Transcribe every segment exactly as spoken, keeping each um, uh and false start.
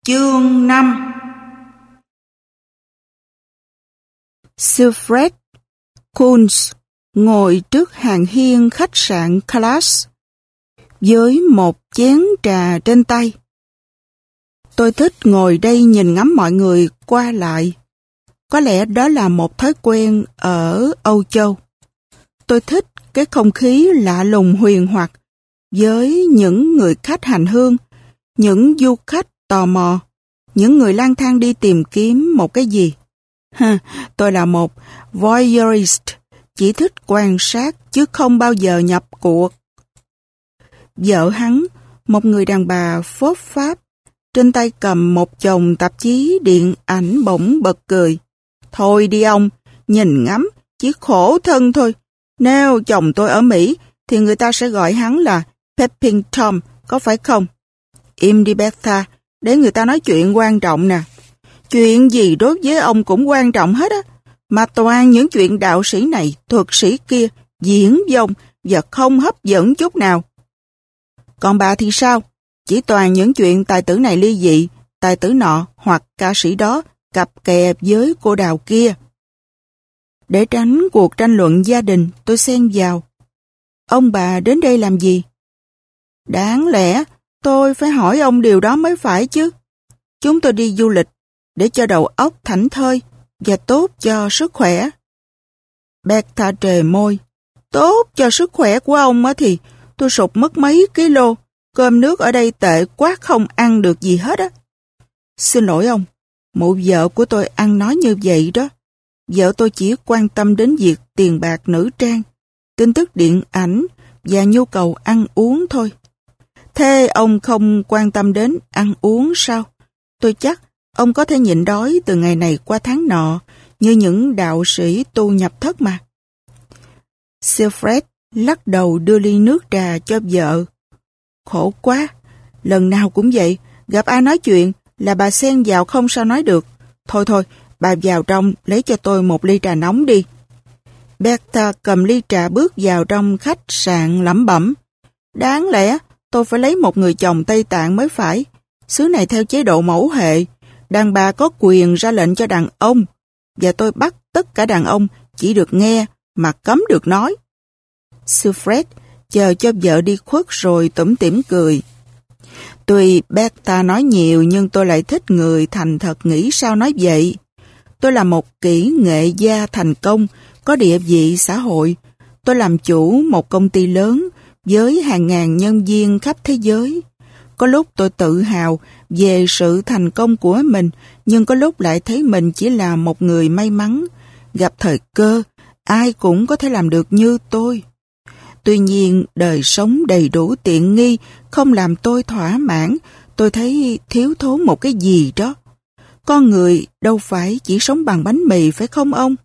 Chương năm. Sir Fred Coons ngồi trước hàng hiên khách sạn Class với một chén trà trên tay. Tôi thích ngồi đây nhìn ngắm mọi người qua lại. Có lẽ đó là một thói quen ở Âu Châu. Tôi thích cái không khí lạ lùng huyền hoặc với những người khách hành hương, những du khách tò mò, những người lang thang đi tìm kiếm một cái gì. Ha, tôi là một voyeurist, chỉ thích quan sát chứ không bao giờ nhập cuộc. Vợ hắn, một người đàn bà phốp pháp, trên tay cầm một chồng tạp chí điện ảnh bỗng bật cười. Thôi đi ông, nhìn ngắm, chỉ khổ thân thôi. Nếu chồng tôi ở Mỹ, thì người ta sẽ gọi hắn là Peeping Tom, có phải không? Im đi Bertha, để người ta nói chuyện quan trọng nè. Chuyện gì đối với ông cũng quan trọng hết á, mà toàn những chuyện đạo sĩ này, thuật sĩ kia, diễn vong và không hấp dẫn chút nào. Còn bà thì sao? Chỉ toàn những chuyện tài tử này ly dị, tài tử nọ hoặc ca sĩ đó cặp kè với cô đào kia. Để tránh cuộc tranh luận gia đình, tôi xen vào. Ông bà đến đây làm gì? Đáng lẽ tôi phải hỏi ông điều đó mới phải chứ. Chúng tôi đi du lịch để cho đầu óc thảnh thơi và tốt cho sức khỏe. Bertha trề môi. Tốt cho sức khỏe của ông á thì tôi sụt mất mấy kilo. Cơm nước ở đây tệ quá, không ăn được gì hết á. Xin lỗi ông, mụ vợ của tôi ăn nói như vậy đó. Vợ tôi chỉ quan tâm đến việc tiền bạc nữ trang, tin tức điện ảnh và nhu cầu ăn uống thôi. Thế ông không quan tâm đến ăn uống sao? Tôi chắc ông có thể nhịn đói từ ngày này qua tháng nọ như những đạo sĩ tu nhập thất mà. Sir Fred lắc đầu đưa ly nước trà cho vợ. Khổ quá, lần nào cũng vậy, gặp ai nói chuyện là bà xen vào không sao nói được. Thôi thôi, bà vào trong lấy cho tôi một ly trà nóng đi. Bertha cầm ly trà bước vào trong khách sạn lẩm bẩm. Đáng lẽ tôi phải lấy một người chồng Tây Tạng mới phải. Xứ này theo chế độ mẫu hệ, đàn bà có quyền ra lệnh cho đàn ông, và tôi bắt tất cả đàn ông chỉ được nghe mà cấm được nói. Sir Fred chờ cho vợ đi khuất rồi tủm tỉm cười. Tuy Bertha nói nhiều nhưng tôi lại thích người thành thật nghĩ sao nói vậy. Tôi là một kỹ nghệ gia thành công, có địa vị xã hội. Tôi làm chủ một công ty lớn với hàng ngàn nhân viên khắp thế giới. Có lúc tôi tự hào về sự thành công của mình, nhưng có lúc lại thấy mình chỉ là một người may mắn. Gặp thời cơ, ai cũng có thể làm được như tôi. Tuy nhiên, đời sống đầy đủ tiện nghi không làm tôi thỏa mãn. Tôi thấy thiếu thốn một cái gì đó. Con người đâu phải chỉ sống bằng bánh mì, phải không ông?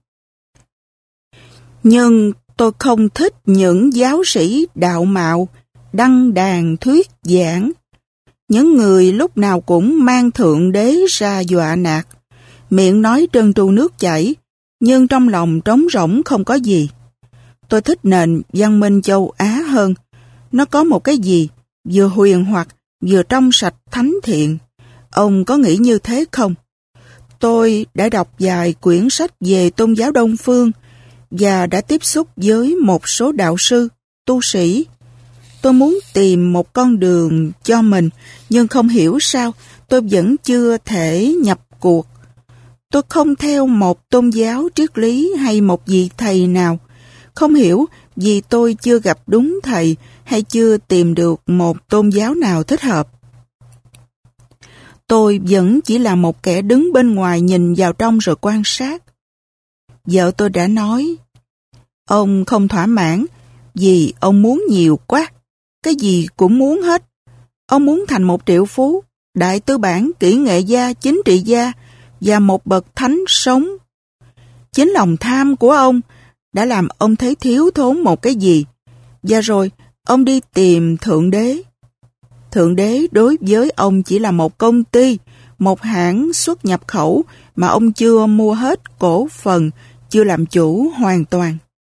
Nhưng tôi không thích những giáo sĩ đạo mạo, đăng đàn thuyết giảng. Những người lúc nào cũng mang Thượng Đế ra dọa nạt. Miệng nói trơn tru nước chảy, nhưng trong lòng trống rỗng không có gì. Tôi thích nền văn minh châu Á hơn. Nó có một cái gì vừa huyền hoặc, vừa trong sạch thánh thiện. Ông có nghĩ như thế không? Tôi đã đọc vài quyển sách về tôn giáo Đông Phương và đã tiếp xúc với một số đạo sư, tu sĩ. Tôi muốn tìm một con đường cho mình, nhưng không hiểu sao tôi vẫn chưa thể nhập cuộc. Tôi không theo một tôn giáo triết lý hay một vị thầy nào. Không hiểu vì tôi chưa gặp đúng thầy hay chưa tìm được một tôn giáo nào thích hợp. Tôi vẫn chỉ là một kẻ đứng bên ngoài nhìn vào trong rồi quan sát. Vợ tôi đã nói, ông không thỏa mãn vì ông muốn nhiều quá, cái gì cũng muốn hết. Ông muốn thành một triệu phú, đại tư bản, kỹ nghệ gia, chính trị gia và một bậc thánh sống. Chính lòng tham của ông đã làm ông thấy thiếu thốn một cái gì, và rồi ông đi tìm Thượng Đế. Thượng Đế đối với ông chỉ là một công ty, một hãng xuất nhập khẩu mà ông chưa mua hết cổ phần, chưa làm chủ hoàn toàn.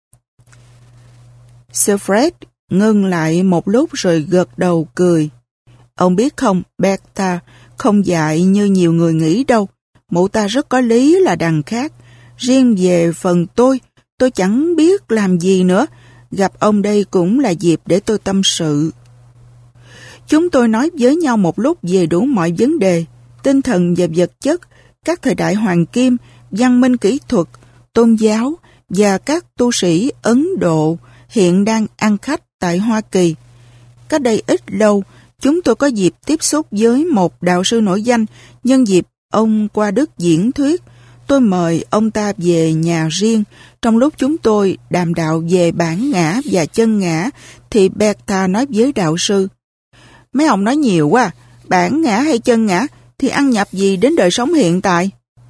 Sir Fred ngưng lại một lúc rồi gật đầu cười. Ông biết không, Bertha, không dại như nhiều người nghĩ đâu. Mụ ta rất có lý là đằng khác. Riêng về phần tôi, tôi chẳng biết làm gì nữa. Gặp ông đây cũng là dịp để tôi tâm sự. Chúng tôi nói với nhau một lúc về đủ mọi vấn đề, tinh thần và vật chất, các thời đại hoàng kim, văn minh kỹ thuật, tôn giáo và các tu sĩ Ấn Độ hiện đang ăn khách tại Hoa Kỳ. Cách đây ít lâu, chúng tôi có dịp tiếp xúc với một đạo sư nổi danh nhân dịp ông qua Đức diễn thuyết. Tôi mời ông ta về nhà riêng. Trong lúc chúng tôi đàm đạo về bản ngã và chân ngã, thì Bertha nói với đạo sư: "Mấy ông nói nhiều quá, bản ngã hay chân ngã thì ăn nhập gì đến đời sống hiện tại?"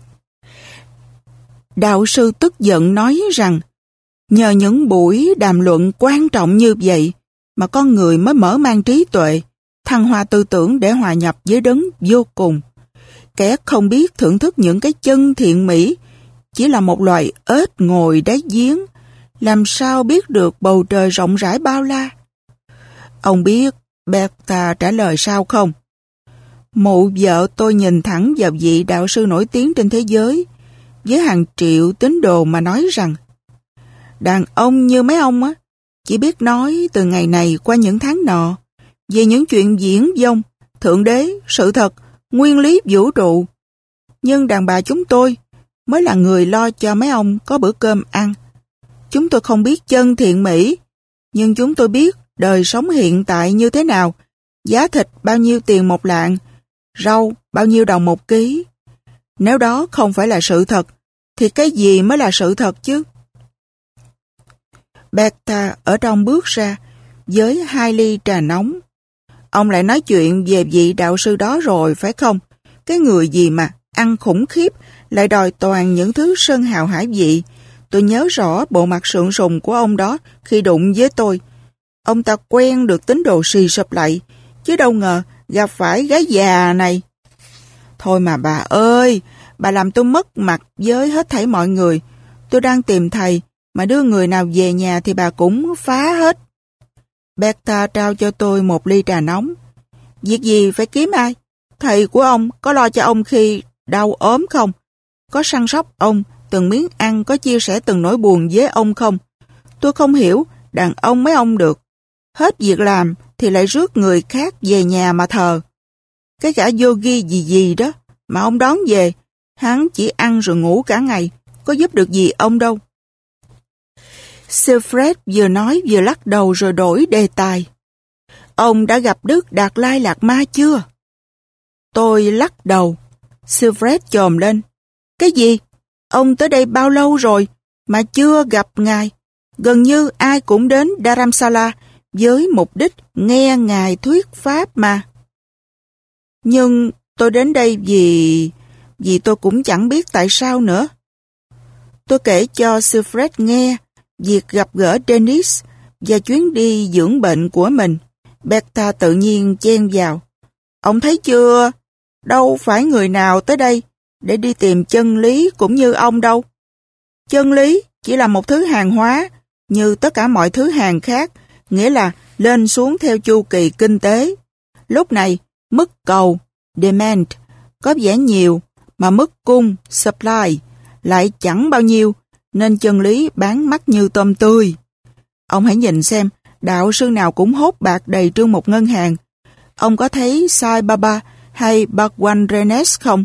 Đạo sư tức giận nói rằng nhờ những buổi đàm luận quan trọng như vậy mà con người mới mở mang trí tuệ, thăng hoa tư tưởng để hòa nhập với đấng vô cùng. Kẻ không biết thưởng thức những cái chân thiện mỹ chỉ là một loài ếch ngồi đáy giếng, làm sao biết được bầu trời rộng rãi bao la. Ông biết Bertha trả lời sao không? Mụ vợ tôi nhìn thẳng vào vị đạo sư nổi tiếng trên thế giới, với hàng triệu tín đồ mà nói rằng đàn ông như mấy ông á, chỉ biết nói từ ngày này qua những tháng nọ về những chuyện viển vông, thượng đế, sự thật, nguyên lý vũ trụ. Nhưng đàn bà chúng tôi mới là người lo cho mấy ông có bữa cơm ăn. Chúng tôi không biết chân thiện mỹ, nhưng chúng tôi biết đời sống hiện tại như thế nào, giá thịt bao nhiêu tiền một lạng, rau bao nhiêu đồng một ký. Nếu đó không phải là sự thật, thì cái gì mới là sự thật chứ? Bertha ở trong bước ra với hai ly trà nóng. Ông lại nói chuyện về vị đạo sư đó rồi phải không? Cái người gì mà ăn khủng khiếp, lại đòi toàn những thứ sơn hào hải vị. Tôi nhớ rõ bộ mặt sượng sùng của ông đó khi đụng với tôi. Ông ta quen được tín đồ xì sụp lại, chứ đâu ngờ gặp phải gái già này. Thôi mà bà ơi, bà làm tôi mất mặt với hết thảy mọi người. Tôi đang tìm thầy, mà đưa người nào về nhà thì bà cũng phá hết. Bertha trao cho tôi một ly trà nóng. Việc gì phải kiếm ai? Thầy của ông có lo cho ông khi đau ốm không? Có săn sóc ông từng miếng ăn, có chia sẻ từng nỗi buồn với ông không? Tôi không hiểu đàn ông mấy ông được. Hết việc làm thì lại rước người khác về nhà mà thờ. Cái gã yogi gì gì đó mà ông đón về, hắn chỉ ăn rồi ngủ cả ngày, có giúp được gì ông đâu. Siegfried vừa nói vừa lắc đầu rồi đổi đề tài. Ông đã gặp Đức Đạt Lai Lạt Ma chưa? Tôi lắc đầu. Siegfried chồm lên. Cái gì? Ông tới đây bao lâu rồi mà chưa gặp ngài? Gần như ai cũng đến Dharamsala với mục đích nghe ngài thuyết pháp mà. Nhưng tôi đến đây vì... vì tôi cũng chẳng biết tại sao nữa. Tôi kể cho Siegfried nghe việc gặp gỡ Dennis và chuyến đi dưỡng bệnh của mình. Bertha tự nhiên chen vào. Ông thấy chưa? Đâu phải người nào tới đây để đi tìm chân lý cũng như ông đâu. Chân lý chỉ là một thứ hàng hóa như tất cả mọi thứ hàng khác, nghĩa là lên xuống theo chu kỳ kinh tế. Lúc này, mức cầu, demand, có vẻ nhiều, mà mức cung, supply, lại chẳng bao nhiêu, nên chân lý bán mắc như tôm tươi. Ông hãy nhìn xem, đạo sư nào cũng hốt bạc đầy trương một ngân hàng. Ông có thấy Sai Baba hay Bhagwan Renes không?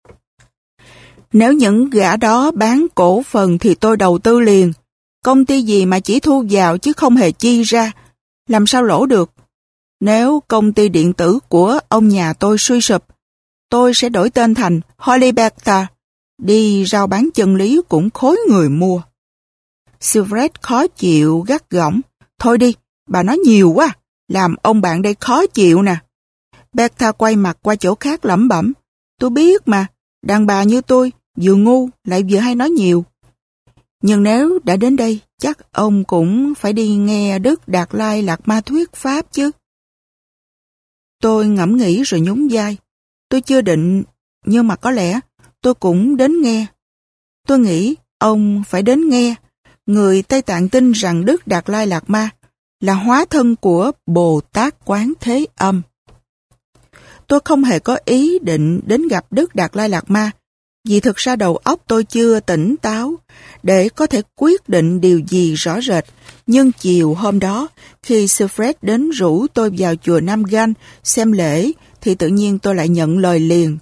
Nếu những gã đó bán cổ phần thì tôi đầu tư liền. Công ty gì mà chỉ thu vào chứ không hề chi ra, làm sao lỗ được? Nếu công ty điện tử của ông nhà tôi suy sụp, tôi sẽ đổi tên thành Holy Bertha, đi rao bán chân lý cũng khối người mua. Siegfried khó chịu gắt gỏng. Thôi đi, bà nói nhiều quá, làm ông bạn đây khó chịu nè. Bertha quay mặt qua chỗ khác lẩm bẩm. Tôi biết mà, đàn bà như tôi, vừa ngu lại vừa hay nói nhiều. Nhưng nếu đã đến đây, chắc ông cũng phải đi nghe Đức Đạt Lai Lạt Ma thuyết pháp chứ. Tôi ngẫm nghĩ rồi nhún vai. Tôi chưa định, nhưng mà có lẽ tôi cũng đến nghe. Tôi nghĩ ông phải đến nghe. Người Tây Tạng tin rằng Đức Đạt Lai Lạt Ma là hóa thân của Bồ Tát Quán Thế Âm. Tôi tôi không hề có ý định đến gặp Đức Đạt Lai Lạt Ma, vì thực ra đầu óc tôi chưa tỉnh táo để có thể quyết định điều gì rõ rệt. Nhưng chiều hôm đó, khi sư Fred đến rủ tôi vào chùa Nam Gan xem lễ, thì tự nhiên tôi lại nhận lời liền.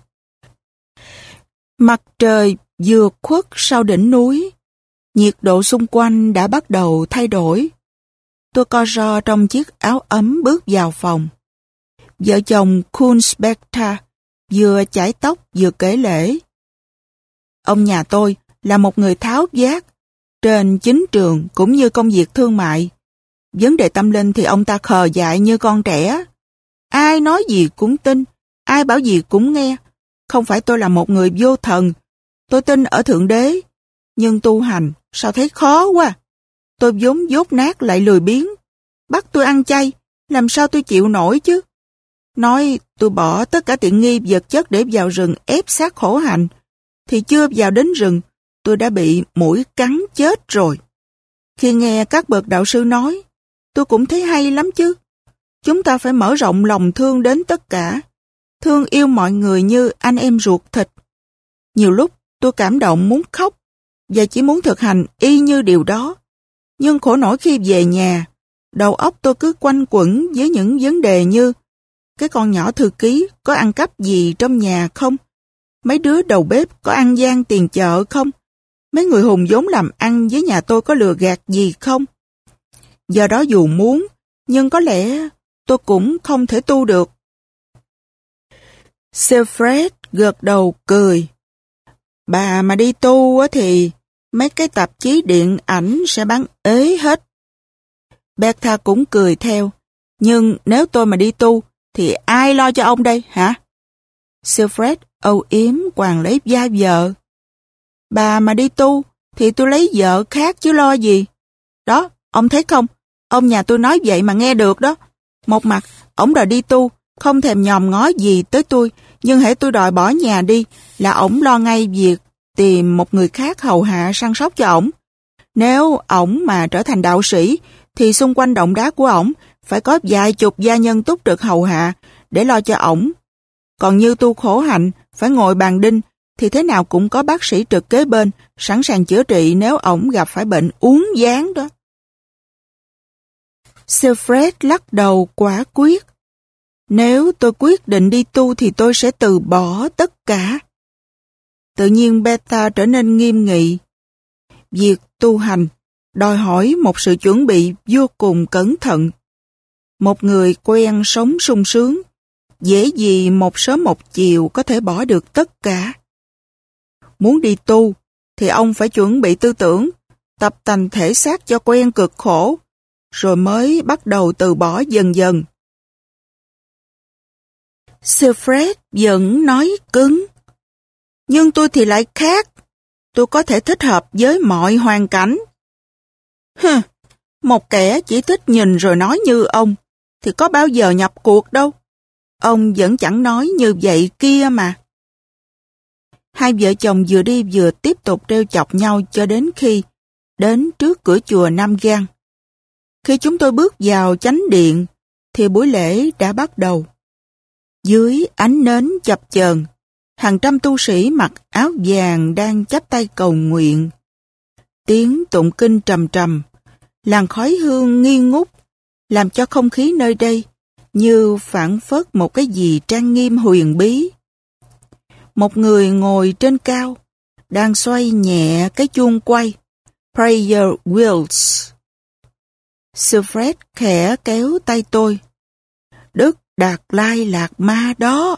Mặt trời vừa khuất sau đỉnh núi, nhiệt độ xung quanh đã bắt đầu thay đổi. Tôi co ro trong chiếc áo ấm bước vào phòng. Vợ chồng Kunzberta vừa chải tóc vừa kể lễ. Ông nhà tôi là một người tháo vát trên chính trường cũng như công việc thương mại. Vấn đề tâm linh thì ông ta khờ dại như con trẻ. Ai nói gì cũng tin, ai bảo gì cũng nghe. Không phải tôi là một người vô thần, tôi tin ở Thượng Đế, nhưng tu hành sao thấy khó quá. Tôi vốn dốt nát lại lười biếng, bắt tôi ăn chay, làm sao tôi chịu nổi chứ. Nói tôi bỏ tất cả tiện nghi vật chất để vào rừng ép xác khổ hạnh, thì chưa vào đến rừng, tôi đã bị muỗi cắn chết rồi. Khi nghe các bậc đạo sư nói, tôi cũng thấy hay lắm chứ. Chúng ta phải mở rộng lòng thương đến tất cả, thương yêu mọi người như anh em ruột thịt. Nhiều lúc tôi cảm động muốn khóc, và chỉ muốn thực hành y như điều đó. Nhưng khổ nổi khi về nhà, đầu óc tôi cứ quanh quẩn với những vấn đề như: cái con nhỏ thư ký có ăn cắp gì trong nhà không? Mấy đứa đầu bếp có ăn gian tiền chợ không? Mấy người hùng vốn làm ăn với nhà tôi có lừa gạt gì không? Do đó dù muốn, nhưng có lẽ tôi cũng không thể tu được. Wilfred gật đầu cười. Bà mà đi tu thì mấy cái tạp chí điện ảnh sẽ bán ế hết. Bertha cũng cười theo. Nhưng nếu tôi mà đi tu, thì ai lo cho ông đây hả? Wilfred âu yếm quàng lấy vai vợ. Bà mà đi tu, thì tôi lấy vợ khác chứ lo gì. Đó, ông thấy không? Ông nhà tôi nói vậy mà nghe được đó. Một mặt, ổng đòi đi tu, không thèm nhòm ngó gì tới tôi, nhưng hễ tôi đòi bỏ nhà đi, là ổng lo ngay việc tìm một người khác hầu hạ săn sóc cho ổng. Nếu ổng mà trở thành đạo sĩ, thì xung quanh động đá của ổng phải có vài chục gia nhân túc trực hầu hạ để lo cho ổng. Còn như tu khổ hạnh, phải ngồi bàn đinh, thì thế nào cũng có bác sĩ trực kế bên, sẵn sàng chữa trị nếu ổng gặp phải bệnh uốn ván đó. Wilfred lắc đầu quả quyết. Nếu tôi quyết định đi tu thì tôi sẽ từ bỏ tất cả. Tự nhiên Bertha trở nên nghiêm nghị. Việc tu hành đòi hỏi một sự chuẩn bị vô cùng cẩn thận. Một người quen sống sung sướng, dễ gì một sớm một chiều có thể bỏ được tất cả. Muốn đi tu thì ông phải chuẩn bị tư tưởng, tập tành thể xác cho quen cực khổ, rồi mới bắt đầu từ bỏ dần dần. Wilfred vẫn nói cứng. Nhưng tôi thì lại khác. Tôi có thể thích hợp với mọi hoàn cảnh. Hừ, một kẻ chỉ thích nhìn rồi nói như ông, thì có bao giờ nhập cuộc đâu. Ông vẫn chẳng nói như vậy kia mà. Hai vợ chồng vừa đi vừa tiếp tục trêu chọc nhau cho đến khi đến trước cửa chùa Nam Gan. Khi chúng tôi bước vào chánh điện, thì buổi lễ đã bắt đầu. Dưới ánh nến chập chờn, hàng trăm tu sĩ mặc áo vàng đang chắp tay cầu nguyện. Tiếng tụng kinh trầm trầm, làn khói hương nghi ngút, làm cho không khí nơi đây như phảng phất một cái gì trang nghiêm huyền bí. Một người ngồi trên cao, đang xoay nhẹ cái chuông quay, Prayer Wheels. Wilfred khẽ kéo tay tôi. Đức Đạt Lai Lạt Ma đó.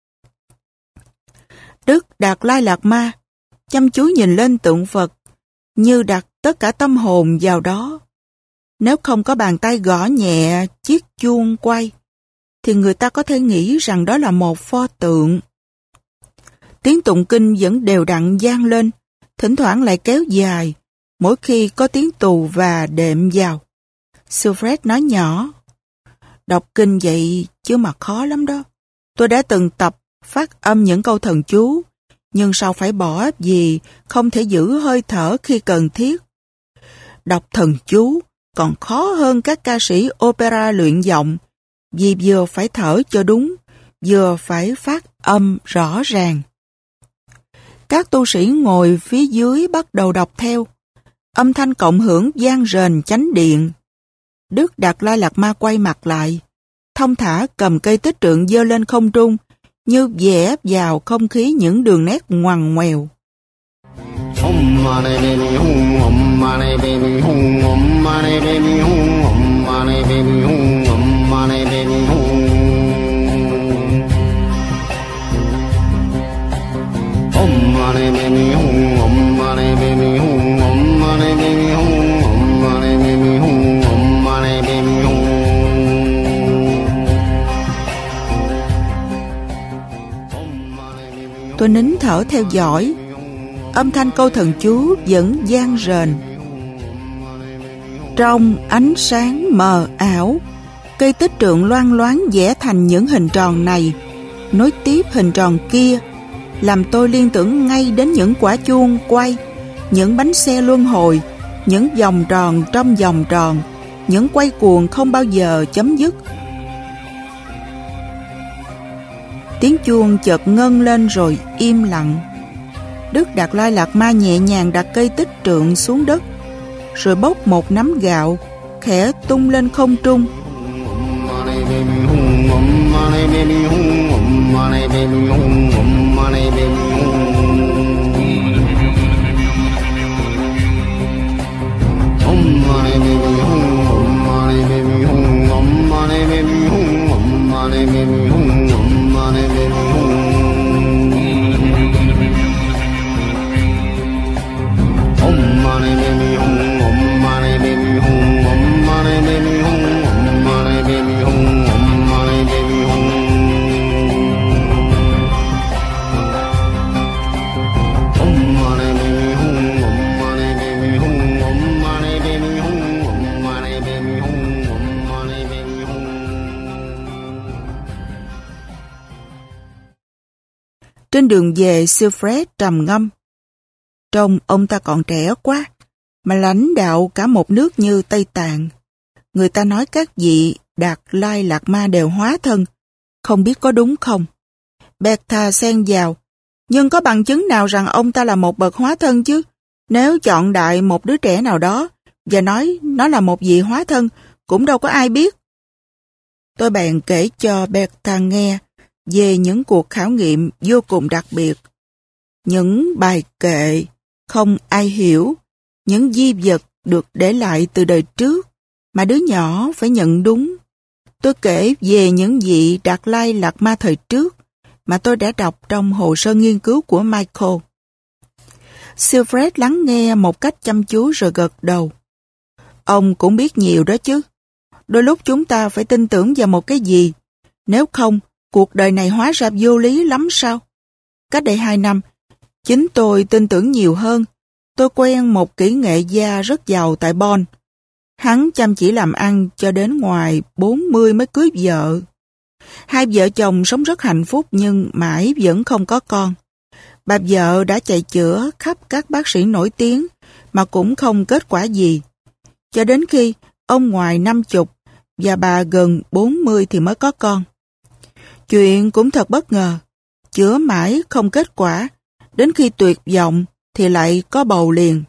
Đức Đạt Lai Lạt Ma chăm chú nhìn lên tượng Phật, như đặt tất cả tâm hồn vào đó. Nếu không có bàn tay gõ nhẹ chiếc chuông quay, thì người ta có thể nghĩ rằng đó là một pho tượng. Tiếng tụng kinh vẫn đều đặn vang lên, thỉnh thoảng lại kéo dài, mỗi khi có tiếng tù và đệm vào. Wilfred nói nhỏ, đọc kinh vậy chứ mà khó lắm đó. Tôi đã từng tập phát âm những câu thần chú, nhưng sao phải bỏ vì không thể giữ hơi thở khi cần thiết. Đọc thần chú còn khó hơn các ca sĩ opera luyện giọng, vì vừa phải thở cho đúng, vừa phải phát âm rõ ràng. Các tu sĩ ngồi phía dưới bắt đầu đọc theo. Âm thanh cộng hưởng vang rền chánh điện. Đức Đạt Lai Lạt Ma quay mặt lại, thông thả cầm cây tích trượng giơ lên không trung, như vẽ vào không khí những đường nét ngoằn ngoèo. Om mani baby hum, om mani baby hum, om mani baby hum, om mani baby hum, om mani baby hum. Om mani baby hum, om mani baby hum, om mani baby hum, om mani baby hum, om mani baby hum. Tôi nín thở theo dõi. Âm thanh câu thần chú vẫn vang rền. Trong ánh sáng mờ ảo, cây tích trượng loang loáng vẽ thành những hình tròn này, nối tiếp hình tròn kia, làm tôi liên tưởng ngay đến những quả chuông quay, những bánh xe luân hồi, những vòng tròn trong vòng tròn, những quay cuồng không bao giờ chấm dứt. Tiếng chuông chợt ngân lên rồi im lặng. Đức Đạt Lai Lạt Ma nhẹ nhàng đặt cây tích trượng xuống đất, rồi bốc một nắm gạo, khẽ tung lên không trung. Trên đường về, Siegfried trầm ngâm. Trông ông ta còn trẻ quá, mà lãnh đạo cả một nước như Tây Tạng. Người ta nói các vị Đạt Lai Lạt Ma đều hóa thân, không biết có đúng không? Bertha xen vào, nhưng có bằng chứng nào rằng ông ta là một bậc hóa thân chứ? Nếu chọn đại một đứa trẻ nào đó và nói nó là một vị hóa thân, cũng đâu có ai biết. Tôi bèn kể cho Bertha nghe về những cuộc khảo nghiệm vô cùng đặc biệt, những bài kệ không ai hiểu, những di vật được để lại từ đời trước mà đứa nhỏ phải nhận đúng. Tôi kể về những vị Đạt Lai Lạt Ma thời trước mà tôi đã đọc trong hồ sơ nghiên cứu của Michael. Siegfried lắng nghe một cách chăm chú rồi gật đầu. Ông cũng biết nhiều đó chứ. Đôi lúc chúng ta phải tin tưởng vào một cái gì, nếu không cuộc đời này hóa ra vô lý lắm sao? Cách đây hai năm, chính tôi tin tưởng nhiều hơn. Tôi quen một kỹ nghệ gia rất giàu tại Bonn. Hắn chăm chỉ làm ăn cho đến ngoài bốn mươi mới cưới vợ. Hai vợ chồng sống rất hạnh phúc nhưng mãi vẫn không có con. Bà vợ đã chạy chữa khắp các bác sĩ nổi tiếng mà cũng không kết quả gì. Cho đến khi ông ngoài năm chục và bà gần bốn mươi thì mới có con. Chuyện cũng thật bất ngờ, chữa mãi không kết quả, đến khi tuyệt vọng thì lại có bầu liền.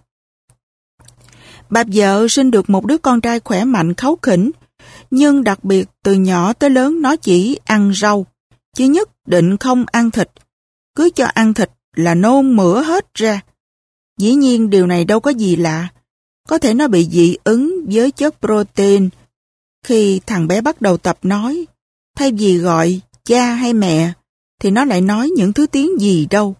Bà vợ sinh được một đứa con trai khỏe mạnh kháu khỉnh, nhưng đặc biệt từ nhỏ tới lớn nó chỉ ăn rau, chứ nhất định không ăn thịt. Cứ cho ăn thịt là nôn mửa hết ra. Dĩ nhiên điều này đâu có gì lạ, có thể nó bị dị ứng với chất protein. Khi thằng bé bắt đầu tập nói, thay vì gọi cha hay mẹ, thì nó lại nói những thứ tiếng gì đâu.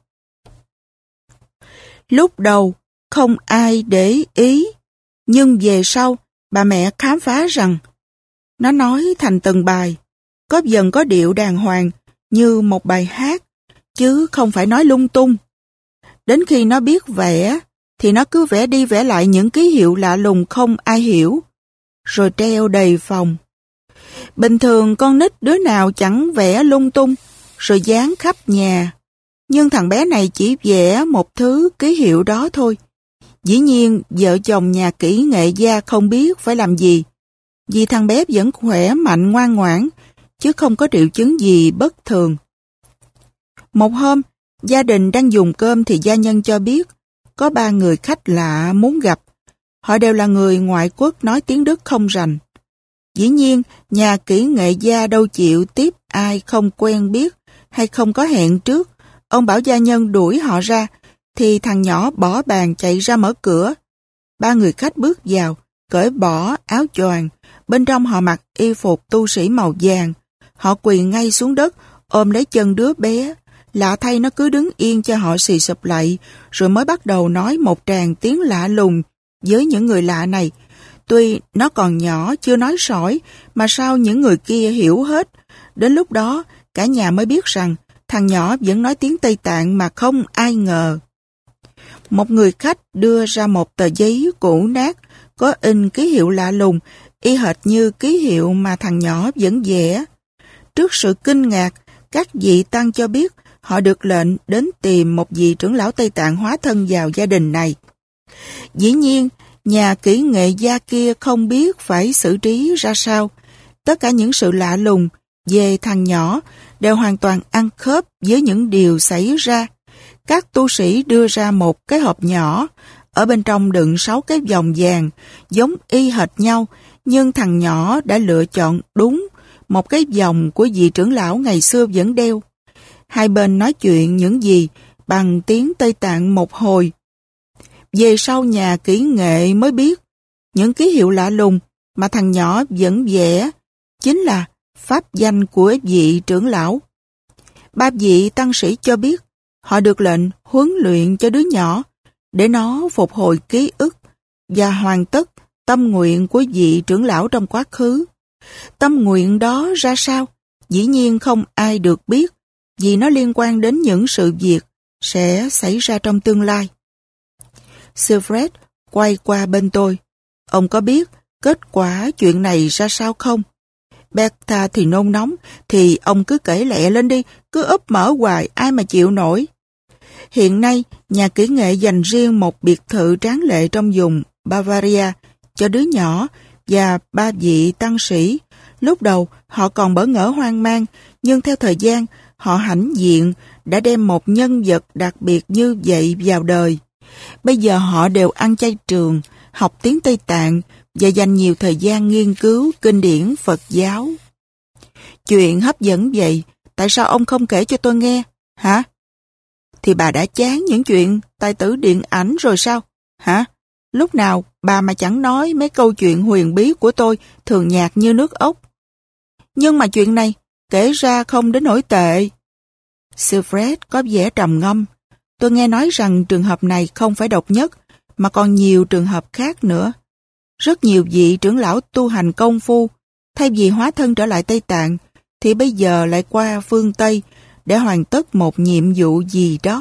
Lúc đầu, không ai để ý, nhưng về sau, bà mẹ khám phá rằng nó nói thành từng bài, có dần có điệu đàng hoàng như một bài hát, chứ không phải nói lung tung. Đến khi nó biết vẽ, thì nó cứ vẽ đi vẽ lại những ký hiệu lạ lùng không ai hiểu, rồi treo đầy phòng. Bình thường con nít đứa nào chẳng vẽ lung tung, rồi dán khắp nhà. Nhưng thằng bé này chỉ vẽ một thứ ký hiệu đó thôi. Dĩ nhiên, vợ chồng nhà kỹ nghệ gia không biết phải làm gì. Vì thằng bé vẫn khỏe mạnh ngoan ngoãn, chứ không có triệu chứng gì bất thường. Một hôm, gia đình đang dùng cơm thì gia nhân cho biết có ba người khách lạ muốn gặp. Họ đều là người ngoại quốc nói tiếng Đức không rành. Dĩ nhiên, nhà kỹ nghệ gia đâu chịu tiếp ai không quen biết hay không có hẹn trước. Ông bảo gia nhân đuổi họ ra, thì thằng nhỏ bỏ bàn chạy ra mở cửa. Ba người khách bước vào, cởi bỏ áo choàng. Bên trong họ mặc y phục tu sĩ màu vàng. Họ quỳ ngay xuống đất, ôm lấy chân đứa bé. Lạ thay nó cứ đứng yên cho họ xì sụp lạy, rồi mới bắt đầu nói một tràng tiếng lạ lùng với những người lạ này. Tuy nó còn nhỏ, chưa nói sỏi, mà sao những người kia hiểu hết. Đến lúc đó, cả nhà mới biết rằng thằng nhỏ vẫn nói tiếng Tây Tạng mà không ai ngờ. Một người khách đưa ra một tờ giấy cũ nát, có in ký hiệu lạ lùng, y hệt như ký hiệu mà thằng nhỏ vẫn vẽ. Trước sự kinh ngạc, các vị tăng cho biết họ được lệnh đến tìm một vị trưởng lão Tây Tạng hóa thân vào gia đình này. Dĩ nhiên, nhà kỹ nghệ gia kia không biết phải xử trí ra sao. Tất cả những sự lạ lùng về thằng nhỏ đều hoàn toàn ăn khớp với những điều xảy ra. Các tu sĩ đưa ra một cái hộp nhỏ, ở bên trong đựng sáu cái vòng vàng, giống y hệt nhau, nhưng thằng nhỏ đã lựa chọn đúng một cái vòng của vị trưởng lão ngày xưa vẫn đeo. Hai bên nói chuyện những gì bằng tiếng Tây Tạng một hồi. Về sau nhà kỹ nghệ mới biết, những ký hiệu lạ lùng mà thằng nhỏ vẫn vẽ chính là pháp danh của vị trưởng lão. Ba vị tăng sĩ cho biết họ được lệnh huấn luyện cho đứa nhỏ để nó phục hồi ký ức và hoàn tất tâm nguyện của vị trưởng lão trong quá khứ. Tâm nguyện đó ra sao? Dĩ nhiên không ai được biết, vì nó liên quan đến những sự việc sẽ xảy ra trong tương lai. Sư Fred quay qua bên tôi. Ông có biết kết quả chuyện này ra sao không? Bertha thì nôn nóng, thì ông cứ kể lẹ lên đi, cứ úp mở hoài ai mà chịu nổi. Hiện nay, nhà kỹ nghệ dành riêng một biệt thự tráng lệ trong vùng Bavaria cho đứa nhỏ và ba vị tăng sĩ. Lúc đầu, họ còn bỡ ngỡ hoang mang, nhưng theo thời gian, họ hãnh diện đã đem một nhân vật đặc biệt như vậy vào đời. Bây giờ họ đều ăn chay trường, học tiếng Tây Tạng và dành nhiều thời gian nghiên cứu kinh điển Phật giáo. Chuyện hấp dẫn vậy, tại sao ông không kể cho tôi nghe, hả? Thì bà đã chán những chuyện tài tử điện ảnh rồi sao, hả? Lúc nào bà mà chẳng nói mấy câu chuyện huyền bí của tôi thường nhạt như nước ốc. Nhưng mà chuyện này kể ra không đến nỗi tệ. Sư Fred có vẻ trầm ngâm. Tôi nghe nói rằng trường hợp này không phải độc nhất, mà còn nhiều trường hợp khác nữa. Rất nhiều vị trưởng lão tu hành công phu, thay vì hóa thân trở lại Tây Tạng, thì bây giờ lại qua phương Tây để hoàn tất một nhiệm vụ gì đó.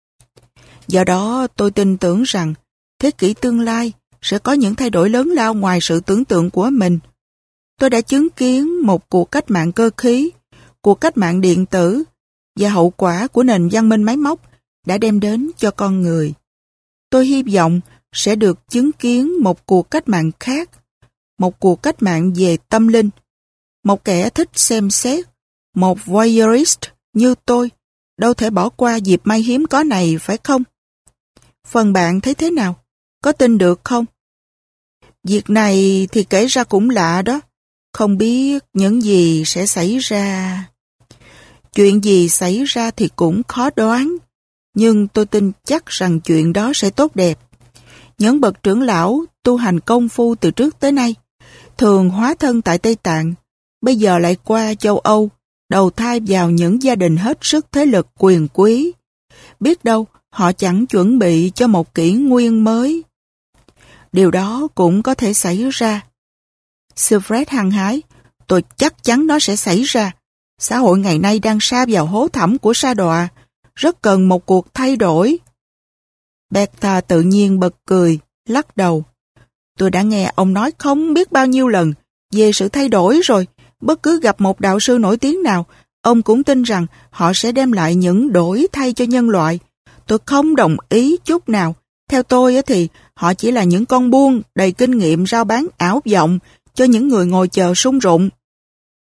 Do đó tôi tin tưởng rằng thế kỷ tương lai sẽ có những thay đổi lớn lao ngoài sự tưởng tượng của mình. Tôi đã chứng kiến một cuộc cách mạng cơ khí, cuộc cách mạng điện tử và hậu quả của nền văn minh máy móc đã đem đến cho con người. Tôi hy vọng sẽ được chứng kiến một cuộc cách mạng khác, một cuộc cách mạng về tâm linh. Một kẻ thích xem xét, một voyeurist như tôi, đâu thể bỏ qua dịp may hiếm có này phải không? Phần bạn thấy thế nào? Có tin được không? Việc này thì kể ra cũng lạ đó. Không biết những gì sẽ xảy ra. Chuyện gì xảy ra thì cũng khó đoán. Nhưng tôi tin chắc rằng chuyện đó sẽ tốt đẹp. Những bậc trưởng lão tu hành công phu từ trước tới nay, thường hóa thân tại Tây Tạng, bây giờ lại qua châu Âu, đầu thai vào những gia đình hết sức thế lực quyền quý. Biết đâu họ chẳng chuẩn bị cho một kỷ nguyên mới. Điều đó cũng có thể xảy ra. Sư Fred hăng hái, tôi chắc chắn nó sẽ xảy ra. Xã hội ngày nay đang sa vào hố thẳm của sa đọa, rất cần một cuộc thay đổi. Bertha tự nhiên bật cười, lắc đầu. Tôi đã nghe ông nói không biết bao nhiêu lần về sự thay đổi rồi. Bất cứ gặp một đạo sư nổi tiếng nào, ông cũng tin rằng họ sẽ đem lại những đổi thay cho nhân loại. Tôi không đồng ý chút nào. Theo tôi thì họ chỉ là những con buôn đầy kinh nghiệm rao bán ảo vọng cho những người ngồi chờ sung rụng.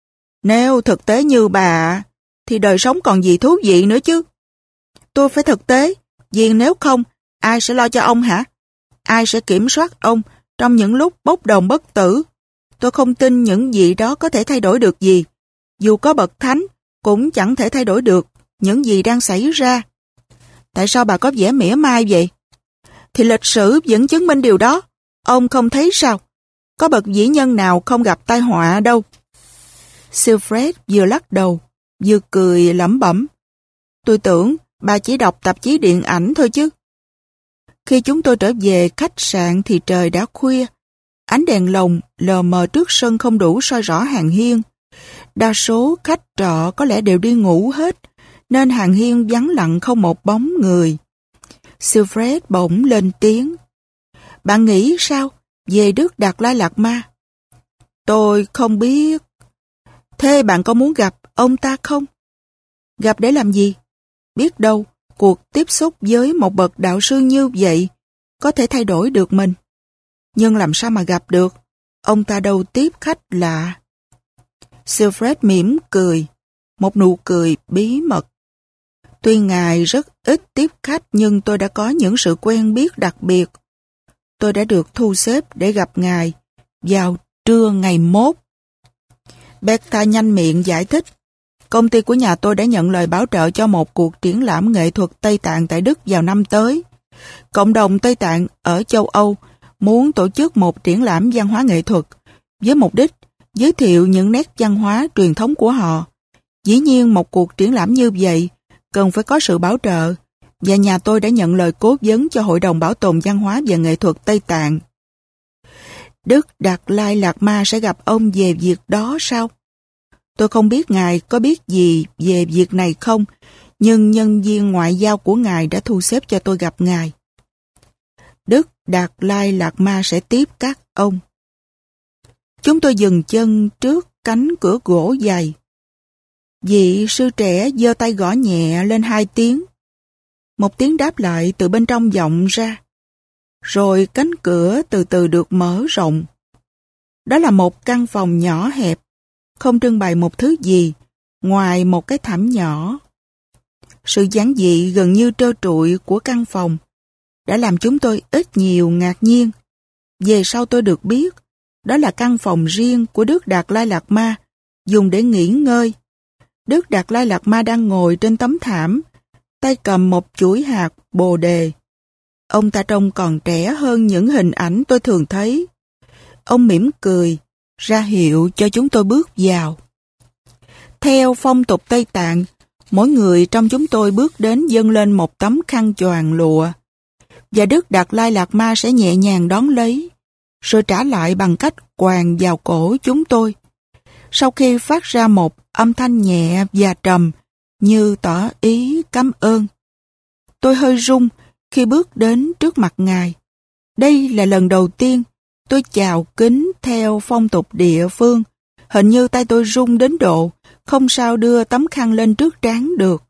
Nếu thực tế như bà, thì đời sống còn gì thú vị nữa chứ. Tôi phải thực tế, vì nếu không, ai sẽ lo cho ông hả? Ai sẽ kiểm soát ông trong những lúc bốc đồng bất tử? Tôi không tin những gì đó có thể thay đổi được gì. Dù có bậc thánh, cũng chẳng thể thay đổi được những gì đang xảy ra. Tại sao bà có vẻ mỉa mai vậy? Thì lịch sử vẫn chứng minh điều đó. Ông không thấy sao? Có bậc vĩ nhân nào không gặp tai họa đâu. Silfred vừa lắc đầu, vừa cười lẩm bẩm. Tôi tưởng bà chỉ đọc tạp chí điện ảnh thôi chứ. Khi chúng tôi trở về khách sạn thì trời đã khuya. Ánh đèn lồng lờ mờ trước sân không đủ soi rõ hàng hiên. Đa số khách trọ có lẽ đều đi ngủ hết, nên hàng hiên vắng lặng không một bóng người. Silfred bỗng lên tiếng. Bạn nghĩ sao về Đức Đạt Lai Lạt Ma? Tôi không biết. Thế bạn có muốn gặp ông ta không? Gặp để làm gì? Biết đâu, cuộc tiếp xúc với một bậc đạo sư như vậy có thể thay đổi được mình. Nhưng làm sao mà gặp được? Ông ta đâu tiếp khách lạ. Silfred mỉm cười, một nụ cười bí mật. Tuy ngài rất ít tiếp khách nhưng tôi đã có những sự quen biết đặc biệt. Tôi đã được thu xếp để gặp ngài vào trưa ngày mốt. Bertha nhanh miệng giải thích. Công ty của nhà tôi đã nhận lời bảo trợ cho một cuộc triển lãm nghệ thuật Tây Tạng tại Đức vào năm tới. Cộng đồng Tây Tạng ở châu Âu muốn tổ chức một triển lãm văn hóa nghệ thuật với mục đích giới thiệu những nét văn hóa truyền thống của họ. Dĩ nhiên một cuộc triển lãm như vậy cần phải có sự bảo trợ, và nhà tôi đã nhận lời cố vấn cho Hội đồng Bảo tồn Văn hóa và Nghệ thuật Tây Tạng. Đức Đạt Lai Lạt Ma sẽ gặp ông về việc đó sao? Tôi không biết ngài có biết gì về việc này không, nhưng nhân viên ngoại giao của ngài đã thu xếp cho tôi gặp ngài. Đức Đạt Lai Lạt Ma sẽ tiếp các ông. Chúng tôi dừng chân trước cánh cửa gỗ dày. Vị sư trẻ giơ tay gõ nhẹ lên hai tiếng. Một tiếng đáp lại từ bên trong vọng ra. Rồi cánh cửa từ từ được mở rộng. Đó là một căn phòng nhỏ hẹp, không trưng bày một thứ gì, ngoài một cái thảm nhỏ. Sự giản dị gần như trơ trụi của căn phòng đã làm chúng tôi ít nhiều ngạc nhiên. Về sau tôi được biết, đó là căn phòng riêng của Đức Đạt Lai Lạt Ma, dùng để nghỉ ngơi. Đức Đạt Lai Lạt Ma đang ngồi trên tấm thảm, tay cầm một chuỗi hạt bồ đề. Ông ta trông còn trẻ hơn những hình ảnh tôi thường thấy. Ông mỉm cười, ra hiệu cho chúng tôi bước vào. Theo phong tục Tây Tạng, mỗi người trong chúng tôi bước đến dâng lên một tấm khăn choàng lụa, và Đức Đạt Lai Lạt Ma sẽ nhẹ nhàng đón lấy, rồi trả lại bằng cách quàng vào cổ chúng tôi. Sau khi phát ra một âm thanh nhẹ và trầm, như tỏ ý cảm ơn. Tôi hơi run khi bước đến trước mặt ngài. Đây là lần đầu tiên tôi chào kính theo phong tục địa phương. Hình như tay tôi run đến độ không sao đưa tấm khăn lên trước trán được.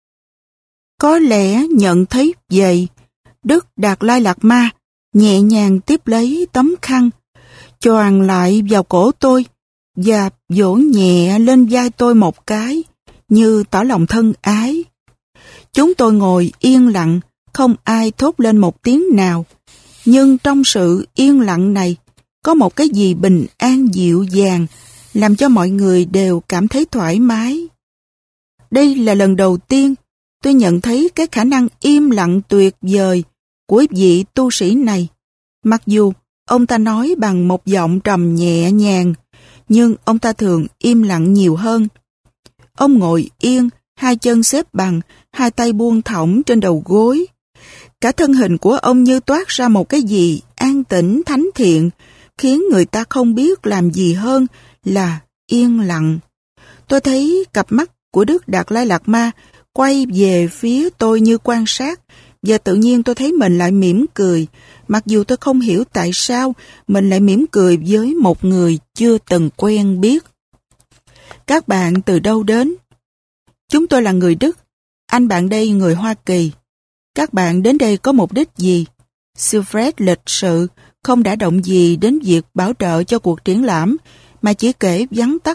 Có lẽ nhận thấy vậy, Đức Đạt Lai Lạt Ma nhẹ nhàng tiếp lấy tấm khăn, choàng lại vào cổ tôi và vỗ nhẹ lên vai tôi một cái, như tỏ lòng thân ái. Chúng tôi ngồi yên lặng, không ai thốt lên một tiếng nào. Nhưng trong sự yên lặng này, có một cái gì bình an dịu dàng, làm cho mọi người đều cảm thấy thoải mái. Đây là lần đầu tiên tôi nhận thấy cái khả năng im lặng tuyệt vời của vị tu sĩ này. Mặc dù ông ta nói bằng một giọng trầm nhẹ nhàng, nhưng ông ta thường im lặng nhiều hơn. Ông ngồi yên, hai chân xếp bằng, hai tay buông thõng trên đầu gối. Cả thân hình của ông như toát ra một cái gì an tĩnh thánh thiện, khiến người ta không biết làm gì hơn là yên lặng. Tôi thấy cặp mắt của Đức Đạt Lai Lạt Ma quay về phía tôi như quan sát, và tự nhiên tôi thấy mình lại mỉm cười, mặc dù tôi không hiểu tại sao mình lại mỉm cười với một người chưa từng quen biết. Các bạn từ đâu đến? Chúng tôi là người Đức, anh bạn đây người Hoa Kỳ. Các bạn đến đây có mục đích gì? Silfred lịch sự, không đã động gì đến việc bảo trợ cho cuộc triển lãm, mà chỉ kể vắn tắt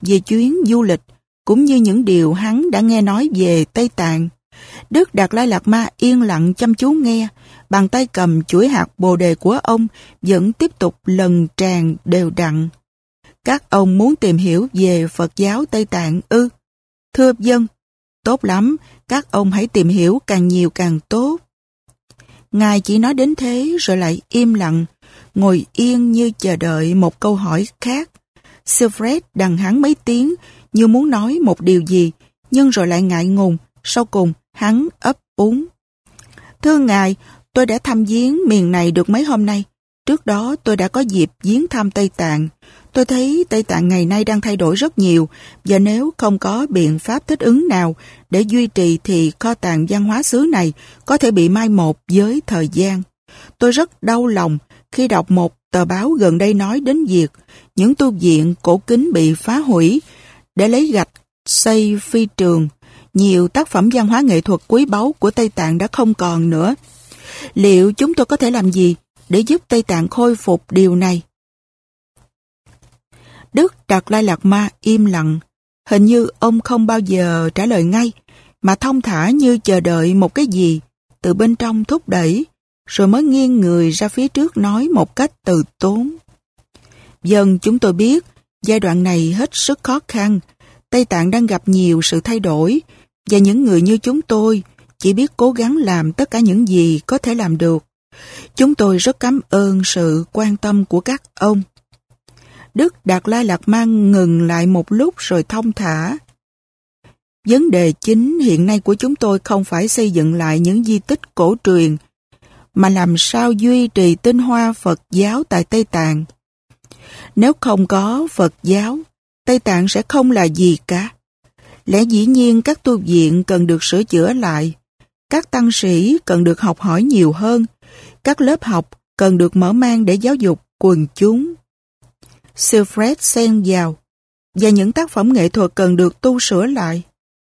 về chuyến du lịch, cũng như những điều hắn đã nghe nói về Tây Tạng. Đức Đạt Lai Lạt Ma yên lặng chăm chú nghe, bàn tay cầm chuỗi hạt bồ đề của ông vẫn tiếp tục lần tràn đều đặn. Các ông muốn tìm hiểu về Phật giáo Tây Tạng ư? Thưa dân, tốt lắm, các ông hãy tìm hiểu càng nhiều càng tốt. Ngài chỉ nói đến thế rồi lại im lặng, ngồi yên như chờ đợi một câu hỏi khác. Siegfried đằng hắn mấy tiếng như muốn nói một điều gì, nhưng rồi lại ngại ngùng. Sau cùng, hắn ấp úng. Thưa ngài, tôi đã thăm viếng miền này được mấy hôm nay. Trước đó tôi đã có dịp viếng thăm Tây Tạng. Tôi thấy Tây Tạng ngày nay đang thay đổi rất nhiều, và nếu không có biện pháp thích ứng nào để duy trì thì kho tàng văn hóa xứ này có thể bị mai một với thời gian. Tôi rất đau lòng khi đọc một tờ báo gần đây nói đến việc những tu viện cổ kính bị phá hủy để lấy gạch xây phi trường. Nhiều tác phẩm văn hóa nghệ thuật quý báu của Tây Tạng đã không còn nữa. Liệu chúng tôi có thể làm gì để giúp Tây Tạng khôi phục điều này? Đức Đạt Lai Lạt Ma im lặng. Hình như ông không bao giờ trả lời ngay, mà thong thả như chờ đợi một cái gì từ bên trong thúc đẩy, rồi mới nghiêng người ra phía trước nói một cách từ tốn. Dần chúng tôi biết, giai đoạn này hết sức khó khăn. Tây Tạng đang gặp nhiều sự thay đổi, và những người như chúng tôi chỉ biết cố gắng làm tất cả những gì có thể làm được. Chúng tôi rất cảm ơn sự quan tâm của các ông. Đức Đạt Lai Lạt Ma ngừng lại một lúc rồi thong thả. Vấn đề chính hiện nay của chúng tôi không phải xây dựng lại những di tích cổ truyền, mà làm sao duy trì tinh hoa Phật giáo tại Tây Tạng. Nếu không có Phật giáo, Tây Tạng sẽ không là gì cả. Lẽ dĩ nhiên các tu viện cần được sửa chữa lại, các tăng sĩ cần được học hỏi nhiều hơn, các lớp học cần được mở mang để giáo dục quần chúng. Siegfried xen vào, và những tác phẩm nghệ thuật cần được tu sửa lại.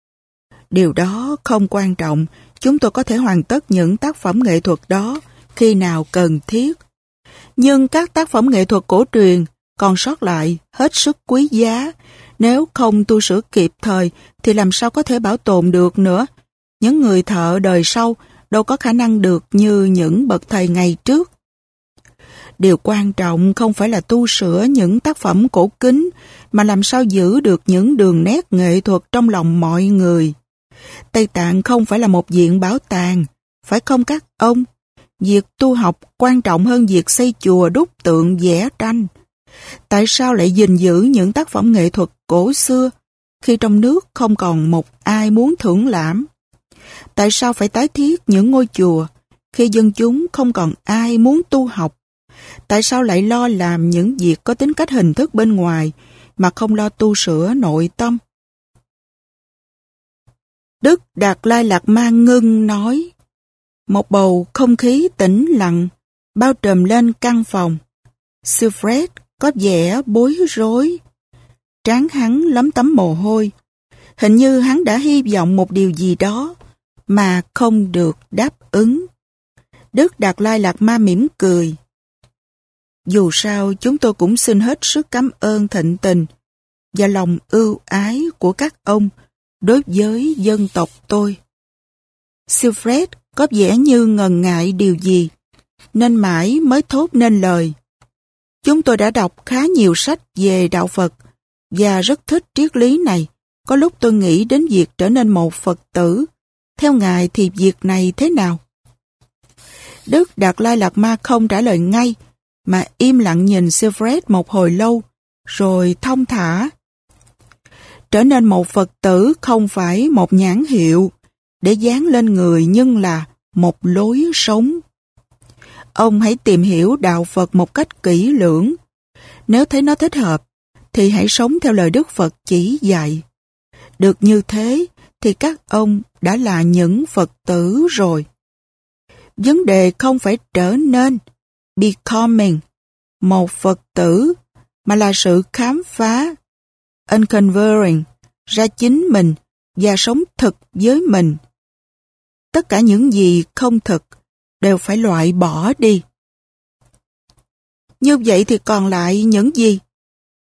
Điều đó không quan trọng, chúng tôi có thể hoàn tất những tác phẩm nghệ thuật đó khi nào cần thiết. Nhưng các tác phẩm nghệ thuật cổ truyền còn sót lại hết sức quý giá. Nếu không tu sửa kịp thời thì làm sao có thể bảo tồn được nữa. Những người thợ đời sau đâu có khả năng được như những bậc thầy ngày trước. Điều quan trọng không phải là tu sửa những tác phẩm cổ kính, mà làm sao giữ được những đường nét nghệ thuật trong lòng mọi người. Tây Tạng không phải là một viện bảo tàng, phải không các ông? Việc tu học quan trọng hơn việc xây chùa, đúc tượng, vẽ tranh. Tại sao lại gìn giữ những tác phẩm nghệ thuật cổ xưa khi trong nước không còn một ai muốn thưởng lãm? Tại sao phải tái thiết những ngôi chùa khi dân chúng không còn ai muốn tu học? Tại sao lại lo làm những việc có tính cách hình thức bên ngoài mà không lo tu sửa nội tâm? Đức Đạt Lai Lạt Ma ngưng nói. Một bầu không khí tĩnh lặng bao trùm lên căn phòng. Siegfried có vẻ bối rối. Trán hắn lấm tấm mồ hôi. Hình như hắn đã hy vọng một điều gì đó mà không được đáp ứng. Đức Đạt Lai Lạt Ma mỉm cười. Dù sao chúng tôi cũng xin hết sức cảm ơn thịnh tình và lòng ưu ái của các ông đối với dân tộc tôi. Siegfried có vẻ như ngần ngại điều gì, nên mãi mới thốt nên lời. Chúng tôi đã đọc khá nhiều sách về đạo Phật và rất thích triết lý này. Có lúc tôi nghĩ đến việc trở nên một Phật tử. Theo ngài thì việc này thế nào? Đức Đạt Lai Lạt Ma không trả lời ngay, mà im lặng nhìn Siegfried một hồi lâu, rồi thong thả. Trở nên một Phật tử không phải một nhãn hiệu để dán lên người, nhưng là một lối sống. Ông hãy tìm hiểu đạo Phật một cách kỹ lưỡng. Nếu thấy nó thích hợp, thì hãy sống theo lời Đức Phật chỉ dạy. Được như thế, thì các ông đã là những Phật tử rồi. Vấn đề không phải trở nên, becoming, một Phật tử, mà là sự khám phá, uncovering, ra chính mình và sống thực với mình. Tất cả những gì không thực đều phải loại bỏ đi. Như vậy thì còn lại những gì?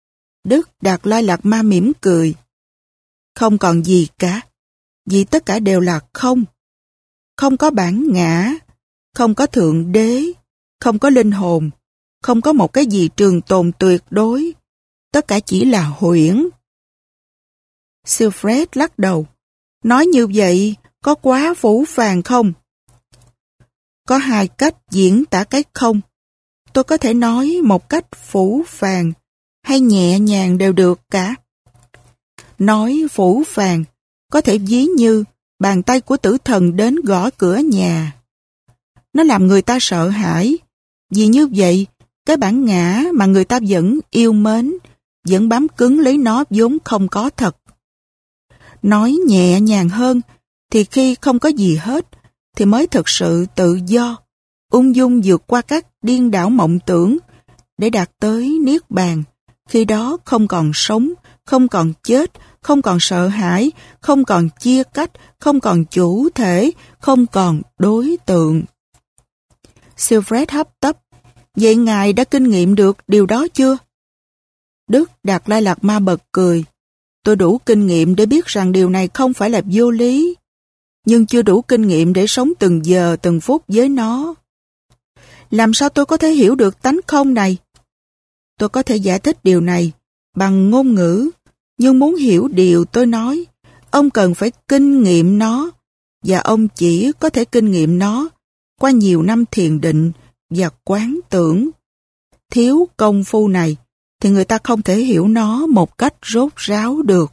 Đức Đạt Lai Lạt Ma mỉm cười. Không còn gì cả, vì tất cả đều là không. Không có bản ngã, không có thượng đế, không có linh hồn, không có một cái gì trường tồn tuyệt đối. Tất cả chỉ là huyễn. Siegfried lắc đầu. Nói như vậy có quá phũ phàng không? Có hai cách diễn tả cái không. Tôi có thể nói một cách phũ phàng hay nhẹ nhàng đều được cả. Nói phũ phàng có thể ví như bàn tay của tử thần đến gõ cửa nhà. Nó làm người ta sợ hãi. Vì như vậy, cái bản ngã mà người ta vẫn yêu mến, vẫn bám cứng lấy nó vốn không có thật. Nói nhẹ nhàng hơn, thì khi không có gì hết, thì mới thực sự tự do, ung dung vượt qua các điên đảo mộng tưởng, để đạt tới Niết Bàn. Khi đó không còn sống, không còn chết, không còn sợ hãi, không còn chia cách, không còn chủ thể, không còn đối tượng. Siegfried hấp tấp. Vậy Ngài đã kinh nghiệm được điều đó chưa? Đức Đạt Lai Lạt Ma bật cười. Tôi đủ kinh nghiệm để biết rằng điều này không phải là vô lý, nhưng chưa đủ kinh nghiệm để sống từng giờ từng phút với nó. Làm sao tôi có thể hiểu được tánh không này? Tôi có thể giải thích điều này bằng ngôn ngữ, nhưng muốn hiểu điều tôi nói, ông cần phải kinh nghiệm nó, và ông chỉ có thể kinh nghiệm nó qua nhiều năm thiền định và quán tưởng. Thiếu công phu này, thì người ta không thể hiểu nó một cách rốt ráo được.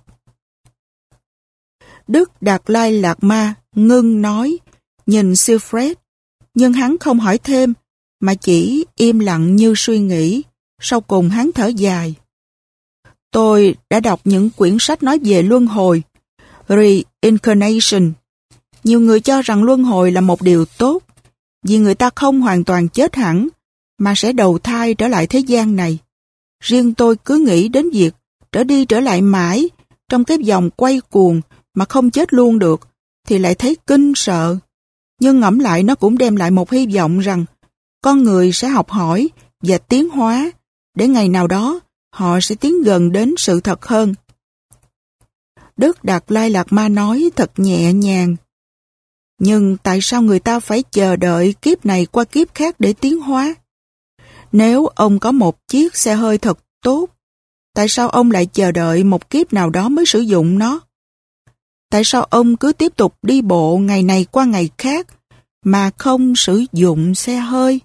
Đức Đạt Lai Lạt Ma ngưng nói, nhìn Siegfried, nhưng hắn không hỏi thêm, mà chỉ im lặng như suy nghĩ. Sau cùng hắn thở dài. Tôi đã đọc những quyển sách nói về luân hồi, reincarnation. Nhiều người cho rằng luân hồi là một điều tốt, vì người ta không hoàn toàn chết hẳn, mà sẽ đầu thai trở lại thế gian này. Riêng tôi cứ nghĩ đến việc trở đi trở lại mãi, trong cái vòng quay cuồng mà không chết luôn được, thì lại thấy kinh sợ. Nhưng ngẫm lại nó cũng đem lại một hy vọng rằng con người sẽ học hỏi và tiến hóa, để ngày nào đó họ sẽ tiến gần đến sự thật hơn. Đức Đạt Lai Lạt Ma nói thật nhẹ nhàng. Nhưng tại sao người ta phải chờ đợi kiếp này qua kiếp khác để tiến hóa? Nếu ông có một chiếc xe hơi thật tốt, tại sao ông lại chờ đợi một kiếp nào đó mới sử dụng nó? Tại sao ông cứ tiếp tục đi bộ ngày này qua ngày khác mà không sử dụng xe hơi?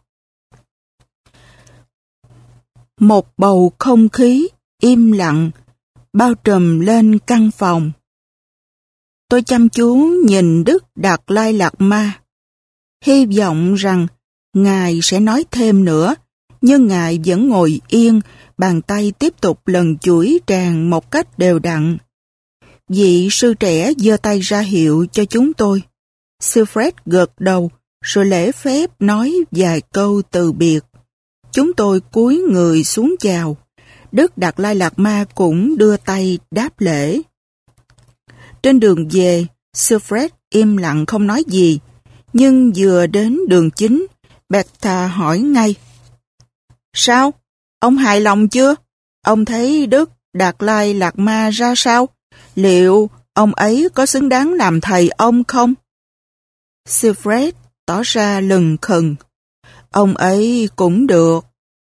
Một bầu không khí im lặng bao trùm lên căn phòng. Tôi chăm chú nhìn Đức Đạt Lai Lạt Ma, hy vọng rằng Ngài sẽ nói thêm nữa, nhưng Ngài vẫn ngồi yên, bàn tay tiếp tục lần chuỗi tràng một cách đều đặn. Vị sư trẻ giơ tay ra hiệu cho chúng tôi. Siegfried gật đầu, rồi lễ phép nói vài câu từ biệt. Chúng tôi cúi người xuống chào. Đức Đạt Lai Lạt Ma cũng đưa tay đáp lễ. Trên đường về, Siegfried im lặng không nói gì, nhưng vừa đến đường chính, Bertha hỏi ngay. Sao? Ông hài lòng chưa? Ông thấy Đức Đạt Lai Lạt Ma ra sao? Liệu ông ấy có xứng đáng làm thầy ông không? Siegfried tỏ ra lừng khừng. Ông ấy cũng được.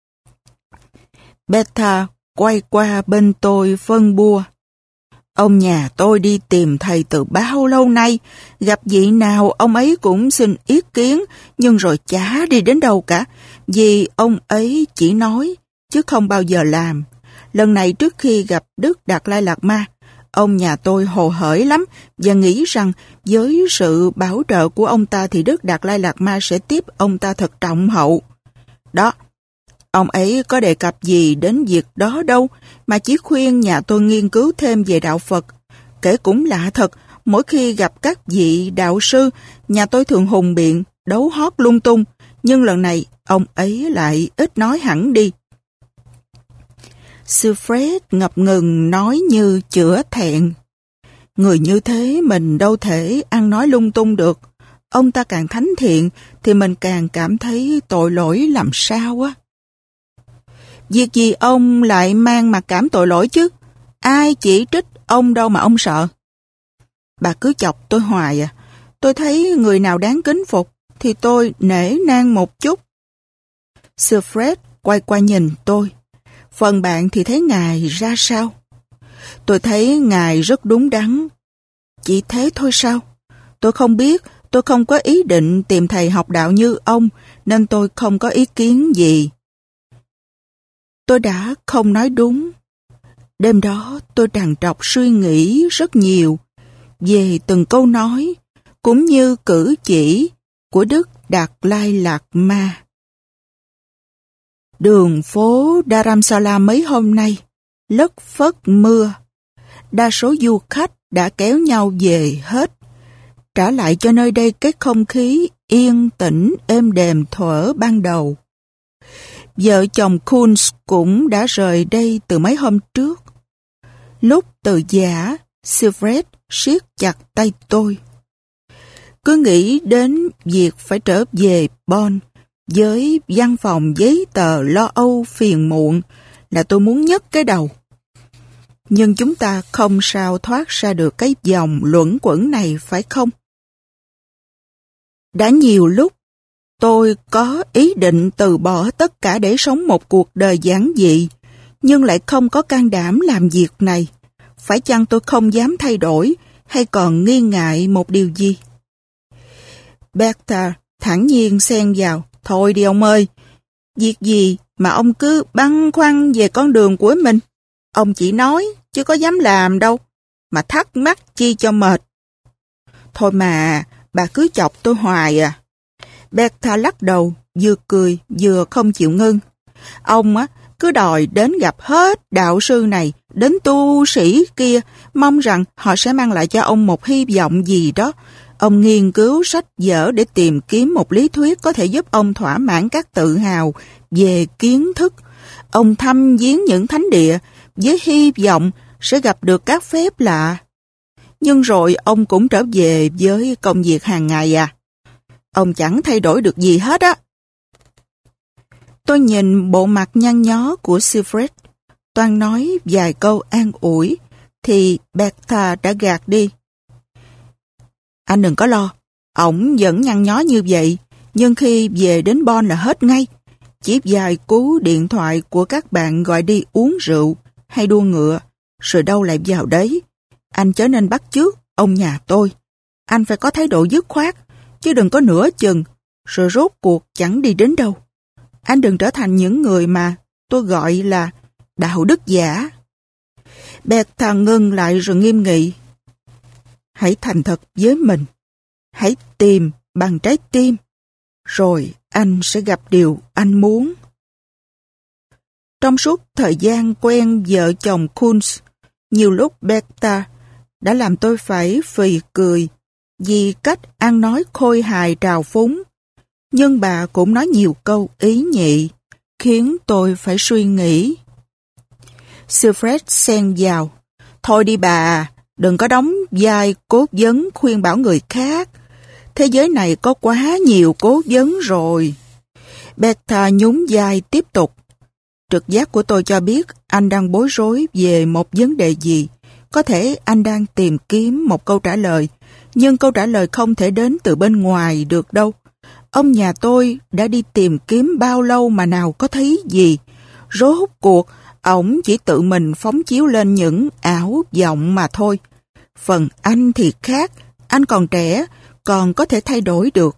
Bertha quay qua bên tôi phân bua. Ông nhà tôi đi tìm thầy từ bao lâu nay, gặp vị nào ông ấy cũng xin ý kiến, nhưng rồi chả đi đến đâu cả, vì ông ấy chỉ nói, chứ không bao giờ làm. Lần này trước khi gặp Đức Đạt Lai Lạt Ma, ông nhà tôi hồ hởi lắm và nghĩ rằng với sự bảo trợ của ông ta thì Đức Đạt Lai Lạt Ma sẽ tiếp ông ta thật trọng hậu. Đó, ông ấy có đề cập gì đến việc đó đâu, mà chỉ khuyên nhà tôi nghiên cứu thêm về đạo Phật. Kể cũng lạ thật, mỗi khi gặp các vị đạo sư, nhà tôi thường hùng biện, đấu hót lung tung, nhưng lần này ông ấy lại ít nói hẳn đi. Siegfried ngập ngừng nói như chữa thẹn. Người như thế mình đâu thể ăn nói lung tung được. Ông ta càng thánh thiện thì mình càng cảm thấy tội lỗi làm sao á. Việc gì ông lại mang mặc cảm tội lỗi chứ? Ai chỉ trích ông đâu mà ông sợ. Bà cứ chọc tôi hoài à. Tôi thấy người nào đáng kính phục thì tôi nể nang một chút. Sir Fred quay qua nhìn tôi. Phần bạn thì thấy ngài ra sao? Tôi thấy ngài rất đúng đắn. Chỉ thế thôi sao? Tôi không biết, tôi không có ý định tìm thầy học đạo như ông, nên tôi không có ý kiến gì. Tôi đã không nói đúng. Đêm đó tôi trằn trọc suy nghĩ rất nhiều về từng câu nói, cũng như cử chỉ của Đức Đạt Lai Lạt Ma. Đường phố Dharamsala mấy hôm nay lất phất mưa. Đa số du khách đã kéo nhau về hết, trả lại cho nơi đây cái không khí yên tĩnh êm đềm thuở ban đầu. Vợ chồng Kunz cũng đã rời đây từ mấy hôm trước. Lúc từ giã, Sir Fred siết chặt tay tôi. Cứ nghĩ đến việc phải trở về Bonn với văn phòng giấy tờ lo âu phiền muộn là tôi muốn nhấc cái đầu. Nhưng chúng ta không sao thoát ra được cái vòng luẩn quẩn này, phải không? Đã nhiều lúc tôi có ý định từ bỏ tất cả để sống một cuộc đời giản dị, nhưng lại không có can đảm làm việc này. Phải chăng tôi không dám thay đổi hay còn nghi ngại một điều gì? Bertha thản nhiên xen vào. Thôi đi ông ơi, việc gì mà ông cứ băn khoăn về con đường của mình? Ông chỉ nói, chứ có dám làm đâu, mà thắc mắc chi cho mệt. Thôi mà, bà cứ chọc tôi hoài à. Bertha lắc đầu, vừa cười, vừa không chịu ngưng. Ông á, cứ đòi đến gặp hết đạo sư này, đến tu sĩ kia, mong rằng họ sẽ mang lại cho ông một hy vọng gì đó. Ông nghiên cứu sách vở để tìm kiếm một lý thuyết có thể giúp ông thỏa mãn các tự hào về kiến thức. Ông thăm viếng những thánh địa với hy vọng sẽ gặp được các phép lạ. Nhưng rồi ông cũng trở về với công việc hàng ngày à. Ông chẳng thay đổi được gì hết á. Tôi nhìn bộ mặt nhăn nhó của Sir Fred, toan nói vài câu an ủi, thì Bertha đã gạt đi. Anh đừng có lo, ổng vẫn nhăn nhó như vậy, nhưng khi về đến Bonn là hết ngay. Chỉ vài cú điện thoại của các bạn gọi đi uống rượu hay đua ngựa, rồi đâu lại vào đấy. Anh chớ nên bắt chước ông nhà tôi. Anh phải có thái độ dứt khoát, chứ đừng có nửa chừng, rồi rốt cuộc chẳng đi đến đâu. Anh đừng trở thành những người mà tôi gọi là đạo đức giả. Bertha ngưng lại rồi nghiêm nghị. Hãy thành thật với mình. Hãy tìm bằng trái tim. Rồi anh sẽ gặp điều anh muốn. Trong suốt thời gian quen vợ chồng Kunz, nhiều lúc Bertha đã làm tôi phải phì cười vì cách ăn nói khôi hài trào phúng. Nhưng bà cũng nói nhiều câu ý nhị, khiến tôi phải suy nghĩ. Sir Fred xen vào. Thôi đi bà, đừng có đóng vai cố vấn khuyên bảo người khác. Thế giới này có quá nhiều cố vấn rồi. Bertha nhún vai tiếp tục. Trực giác của tôi cho biết anh đang bối rối về một vấn đề gì. Có thể anh đang tìm kiếm một câu trả lời, nhưng câu trả lời không thể đến từ bên ngoài được đâu. Ông nhà tôi đã đi tìm kiếm bao lâu mà nào có thấy gì. Rốt cuộc, ổng chỉ tự mình phóng chiếu lên những ảo vọng mà thôi. Phần anh thì khác, anh còn trẻ, còn có thể thay đổi được.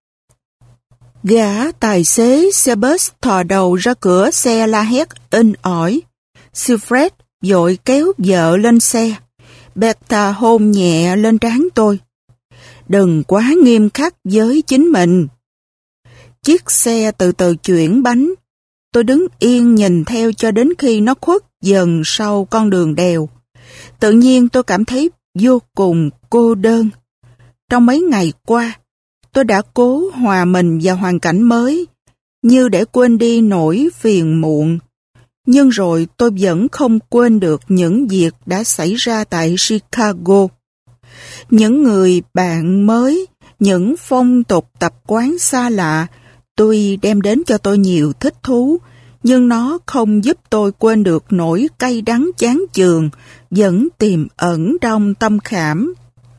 Gã tài xế xe bus thò đầu ra cửa xe la hét inh ỏi. Sir Fred vội kéo vợ lên xe. Bertha hôn nhẹ lên trán tôi. Đừng quá nghiêm khắc với chính mình. Chiếc xe từ từ chuyển bánh. Tôi đứng yên nhìn theo cho đến khi nó khuất dần sau con đường đèo. Tự nhiên tôi cảm thấy vô cùng cô đơn. Trong mấy ngày qua, tôi đã cố hòa mình vào hoàn cảnh mới, như để quên đi nỗi phiền muộn. Nhưng rồi tôi vẫn không quên được những việc đã xảy ra tại Chicago. Những người bạn mới, những phong tục tập quán xa lạ, tuy đem đến cho tôi nhiều thích thú, nhưng nó không giúp tôi quên được nỗi cay đắng chán chường vẫn tiềm ẩn trong tâm khảm.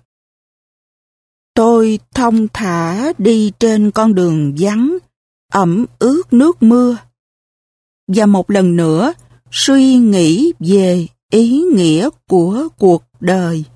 Tôi thong thả đi trên con đường vắng, ẩm ướt nước mưa. Và một lần nữa, suy nghĩ về ý nghĩa của cuộc đời.